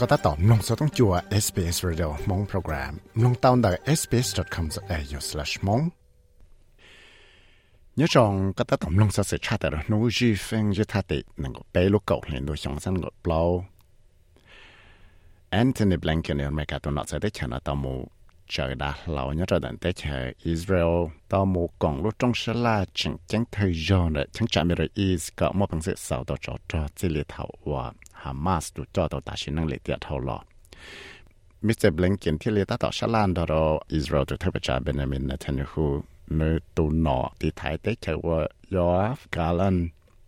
ก็ตัดต่อลงสต้องจัว SBS Radio มงโปรแกรมลงตาวน์ได้ sbs.com.au/mong nhớ rằng cái tác động long sa sẽ trả tại nó duy phèn như thà tị năng够背lúc cầu liền đối象sang ngột bao Anthony Blinken ở Mỹ tụi nó sẽ tới chờ nó tàu mù chờ đã lâu nhớ rồi đến tới chờ Israel tàu mù còn lúc trong sẽ là chẳng thời gian để chẳng chạm được is có một bằng sự sau đó cho chỉ liệt thảo và Hamas tụi cho tàu ta xin năng liệt thảo lo Mr. Blinkenที่liệt tàu sẽ lan đó Israel tụi thưa cha Benjamin Netanyahu nơi tụ nọ thì thái tế chờ qua Yoav Gallant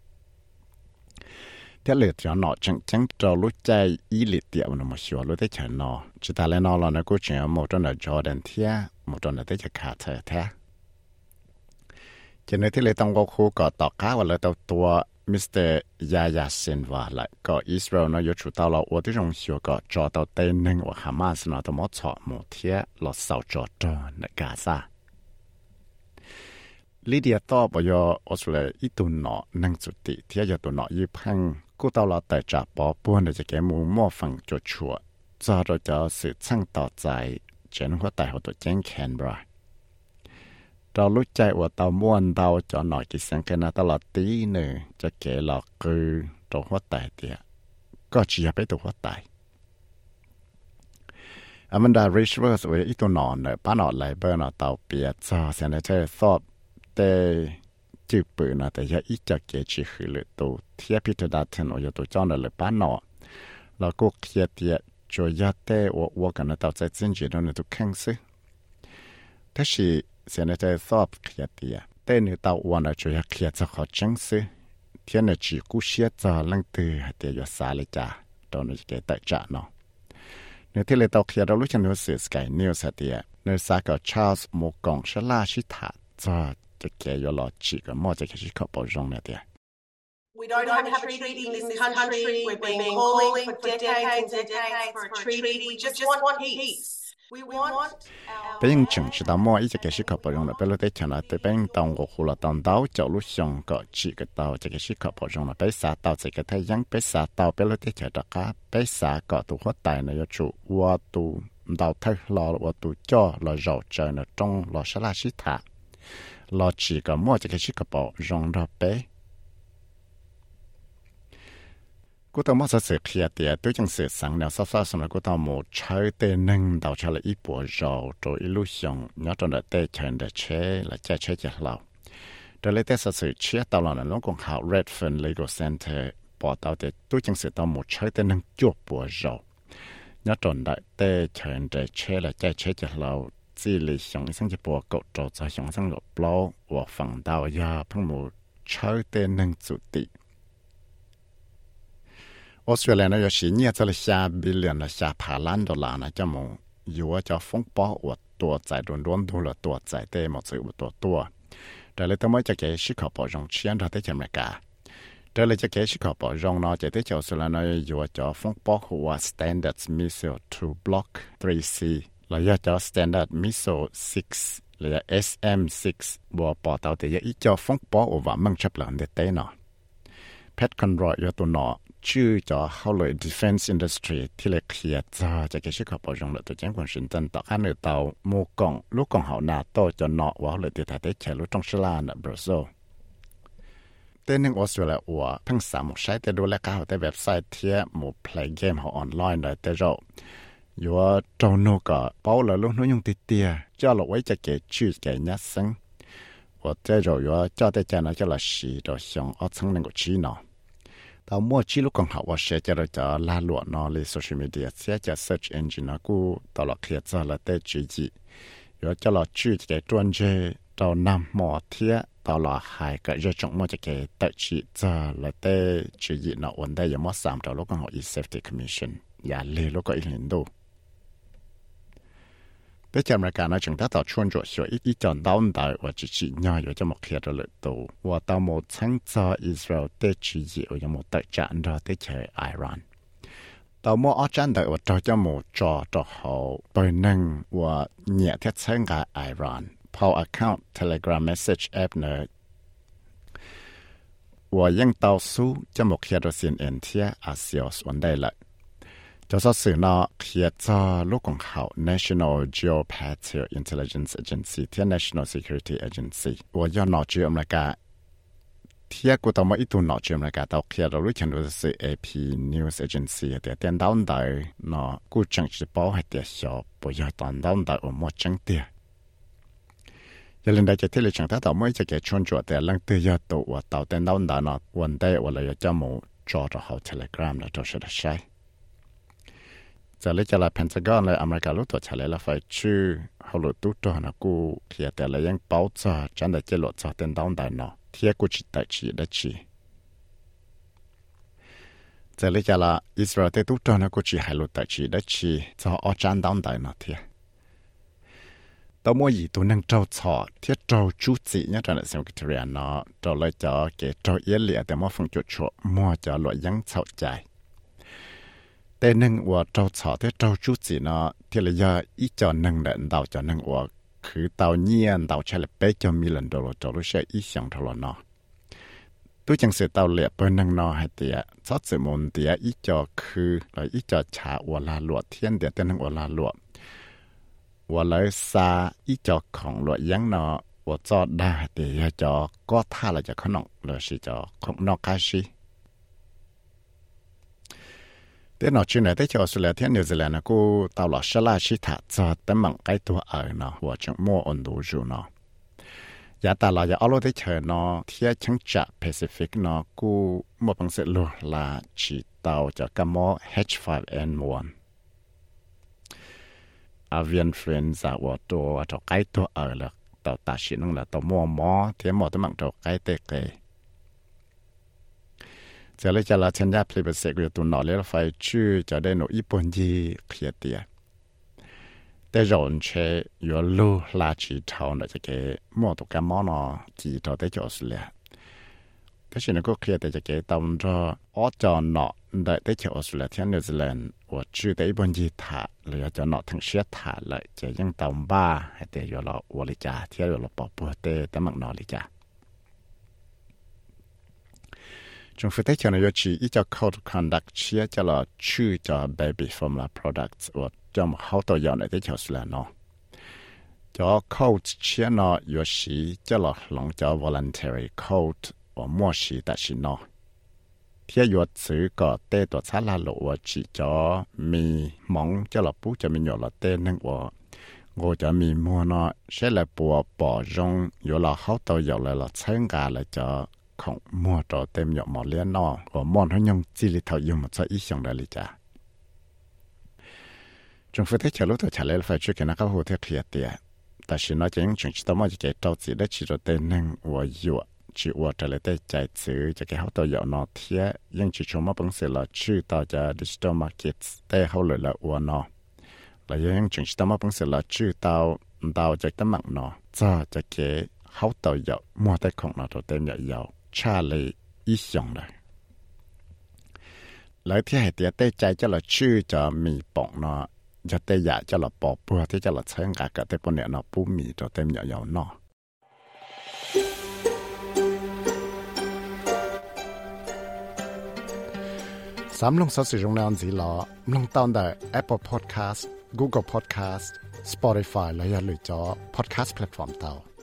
thế liệt cho nọ chẳng cho lúc chạy ý liệt tiệm nó mà xóa lúc tế chờ nọ chỉ ta lên nọ là nó có chuyện một trong là Jordan thia một trong là tế chờ Carter thia cho nên thế liệt trong khu có tỏ cá và là tàu tua Mr. Yahya Sinwar lại có Israel nó có chủ tàu là ở trong xóa có cho tàu tên nên và Hamas nó tàu mất chọn một thia là sau cho nơi Gaza Lydia ตอบว่าออสเตรเลียอีตุนเนาะนั่งจุดติที่จะตุนเนาะยี่พังกูตลอดแต่จะปอปวนจะแกมูมั่วฟังจดชัวจะเราจะสืบช่างต่อใจเจนหัวแต่หัวตัวแจ้งแคนเบราเรารู้ใจว่าเตาม้วนเตาจะหน่อยกิสังกันตลอดตีหนึ่งจะแกหลอกคือตัวหัวแต่เดียก็เชียไปตัวหัวแต่Amanda Richards ว่าอีตุนเนาะเนี่ยป้าเนาะไลเบอร์เนาะเตาเปียจะเซนเตอร์สอบแต่จืบปืนนะแต่ยังอีจะเกจิคือเลยตัวเทียพิธดาเทนโอยตัวจ้องเลยป้าหนอแล้วก็เคียเตียจอยาเตว่ากันนะตัวใจจริงจีนตัวแข็งซึถ้าสิเสียในใจสอบเคียเตียแต่ในตัววันนะจอยาเคียจะขอจังซึเทียนจีกูเชียจะลังตือเตียอยู่สาเลยจ้าตัวนี้จะเกตจ่าเนาะในที่เลยตัวเคียเรารู้จักนิวส์สกายนิวส์เตียในสายกับชาร์ลส์โมกองชลาชิตาจะWe don't have a treaty in this country. We've been calling for decades and decades for a treaty. We just want peace. We want Bên chừng chỉ tao mua ít cái sự khắp bảo là bên lúc đấy chẳng là từ bên tàu của khu là tàu đảo cho lúc xong có chỉ cái tàu cái sự khắp bảo là bên xã tàu chỉ cái thời gian bên xã tàu bên lúc đấy chờ đó cả bên xã có tụ hoạt tài này cho chủ qua tụ tàu thay lò qua tụ cho là giàu trời là trong là sẽ là sĩ thả lo chỉ có mua cái chiếc cặp bảo rong ra bé. Cô ta mua sự kia tiệt tôi chẳng sự sáng nào sắp sắp xong là cô ta mua chơi tên nâng đầu cho là ít bộ rau rồi ít lúc xong nhớ trong đó tên chuyện để chế là chế chả lâu. Đó lấy tên sự chế tao là nó còn học Redfern Legal Center bỏ tao để tôi chẳng sự tao mua chơi tên nâng chuột bộ rau nhớ trong đó tên chuyện để chế là chế chả lâu chỉ là想象一波狗走在想象个包，我放到呀，朋友超的能做的。Australia 呢有时呢在了下billion了下爬烂的啦，那叫么有啊叫风暴我多在乱多了多在的么子我多，但是他们จะ给思考保障钱他在讲咩噶？但是จะ给思考保障呢，就在就是了呢有啊叫风暴和 Standard Missile to Block 3C。là do cho Standard Missile 6 là SM6 bộ bỏ tàu thì ít cho phóng bó và mang chấp lần để tế nó. Pat Conroy do tụi nó chưa cho hậu lợi defense industry thì là kia cho cái sức hợp bảo dụng là tụi chẳng quan sinh tân tạo ăn ở tàu mua còng lúc còn hậu nào to cho nó và lợi tiêu thải tế chạy lúc trong Sri Lanka Brazil. Tên nên Australia của phăng xả một site để đua lại cả hậu tại website thiệt một play game họ online để tế rồi. Yo trâu nô cả bao là lúc nó dùng tiệt cho là quấy cho cái chữ cái nhát sinh, và thế rồi yo cho tới cha nó cho là xì rồi xong ở trong này có chi nó, tao mua chi lúc còn học và sẽ cho rồi cho la luận nó lên social media sẽ cho search engine nó cũng tao là kia cho là tới chữ gì, yo cho là chữ cái chuyên chế tao nằm mò thiệt tao là hai cái giờ trong mua cái tới chữ cho là tới chữ gì nó ổn đây giờ mất sắm tao lúc còn học safety commission, ya lên lúc có ý kiến đâu. Bây giờ America nói chúng ta tạo chuyên dụng cho ít chọn đào tạo và chỉ nhau ở trong một khía cạnh lợi tổ và tạo một sáng cho Israel để chỉ dụ ở một đại trận ra để chơi Iran. Tạo một ở trận đại và cho một trò hậu bởi năng và nhẹ thiết sáng cả Iran. Paul account Telegram message app nữa. Và những tàu số trong một khía cạnh CNN ASIOS vấn đề lợi. cho số sự nó khi cho lúc còn học National Geospatial Intelligence Agency thì National Security Agency và do nó chịu mà cả thìกูต้องมาอีตัวหนอจมรายการตอกเขียเรารู้ฉันรู้สึก AP News Agency แต่เตียนดาวน์ได้เนาะกูจังจะบอกให้เตียชอบปอยตอนดาวน์ได้อมว่าจังเตียอย่าลืมได้จะที่เราจังถ้าต่อเมื่อจะแก่ชนจวดแต่ลังเตียตัวต่อเตียนดาวน์ได้เนาะวันได้วันเราจะมูจอดเขา Telegram แล้วจะใช้จะเรียกจะละเพนทากอนเลยอเมริการู้ตัวเฉลยละไฟชื่อเขาหลุดตู้ตัวนะกูเขียแต่ละยังเป้าจะจันได้จะหลุดจะเตียนดาวน์ได้เนาะที่กูจิตใจชีได้ชีจะเรียกจะละอิสราเอลตู้ตัวนะกูจิให้หลุดใจชีได้ชีจะเอาจันดาวน์ได้เนาะที่ตัวมัวยี่ตัวนึงเจ้าชอที่เจ้าจุดจีเนี่ยตอนนี้สิ่งที่เรียนเนาะเจ้าเลยจะเกี่ยวเจ้าเยี่ยเหลี่ยแต่มัวฟังจุดชัวมัวจะหลุดยังเข้าใจแต่หนึ่งว่าเจ้าชอที่เจ้าจุดจีเนาะที่เลยจะอีจอหนึ่งเดินดาวจอหนึ่งว่าคือเตาเงียนเตาใช้เลยเป๊ะจะมีหลังตัวเรารู้ใช้อีสังทรนอตัวจังเสียเตาเหลี่ยเปิ้ลนังนอให้เตียซอสสมุนเตียอีจอคือเราอีจอชาวัวลาหลวดเทียนเดียเต้นนังวัวลาหลวดวัวเลยซาอีจอของหลวดยังนอวัวจอได้เตียจอก็ท่าเราจะขนมเลยสิจอของนอกกาชีแต่นอกจากนั้นที่จะออสเตรเลียที่นิวซีแลนด์กูตาวหล่อชลาชิตาจะแต่มังไกตัวเนาะหัวจังมัวอันดูจูเนาะยาตาเราจะเอาลูกที่เชิญเนาะที่ชังจะแปซิฟิกเนาะกูมัวปังเสลูลาชีตาวจะกำมอ H5N1 avian influenza ว่าตัวจะไกตัวละตัวตาชินั่งละตัวมัวหมอที่หมอตัวมังจะไกเตะเกจะเลยจะละชันยาพลีเบสเซกอยู่ตัวหนอเลยไฟชื่อจะได้หนูญี่ปุ่นยีเขียเตียแต่ร้อนเชยอยู่ลูลาจีเท่านั้นจะเกหมอตัวกันมอนอจีเท่าได้จอสเลยแต่ฉันก็เคลียแต่จะเกตอนรออจอนเนาะได้ได้จอสเลยที่นิวซีแลนด์ว่าชื่อได้ญี่ปุ่นยีถาเลยจะเนาะทั้งเชียถาเลยจะยังตอมบ้าให้แต่อยู่เราวลิจาที่อยู่เราปอบปัวเตแต่มักนอลิจาจงฝึกได้จากนายชีอีจะ code conduct เชื่อจะละชื่อจะ baby formula products ว่าจะมาเข้าตัวอย่างในที่เชื่อสิแล้วเนาะจะ code เชื่อเนาะอยู่ชีจะละหลังจะ voluntary code ว่ามั่วชีแต่ชีเนาะที่อยู่ซื้อก็เตะตัวชาลาโลว่าชีจะมีมองจะละปุ๊จะมีอยู่ละเตะนึงว่า我จะมีมัวเนาะใช่เลยปัวปอจงอยู่ละเข้าตัวอย่างเลยละเชิงกาเลยจะของมัวต่อเต็มหยอกหมอเลี้ยนนอว่ามอนทั้งยงจิลิเท่ายุ่งมาซะอีช่องได้เลยจ้ะจงฝึกให้เฉลุตัวเฉลยไฟช่วยกันนะครับหัวเทียเคลียเตียแต่ฉันน้อยจะยังจึงจะต้องมาจะเกิดเจ้าจีได้ชีโรเต้นึงว่าอยู่ชีว่าจะเลยได้ใจซื้อจะเกิดเขาตัวหยอกนอเทียยังจะชมมาเป็นเสร็จละชื่อต่อจะ digital markets แต่เขาเลยละวัวนอแล้วยังจึงจะต้องมาเป็นเสร็จละชื่อต่อจะตั้งมักนอจะเกิดเขาตัวหยอกมัวแต่ของนอตัวเต็มหยอกชาเลยอีสองเลยแล้วที่ให้เตี้ยเต้ใจจะละชื่อจะมีปองเนาะจะเต้อยากจะละปอบเพื่อที่จะละเชิงกากเต้ปนเนี่ยเนาะปูมีตัวเต็มยาวๆเนาะสามลงสัตว์สิจงแนวสีล้อลงตอนได้ Apple Podcast Google Podcast Spotify และอย่าลืมจอ Podcast Platform เตา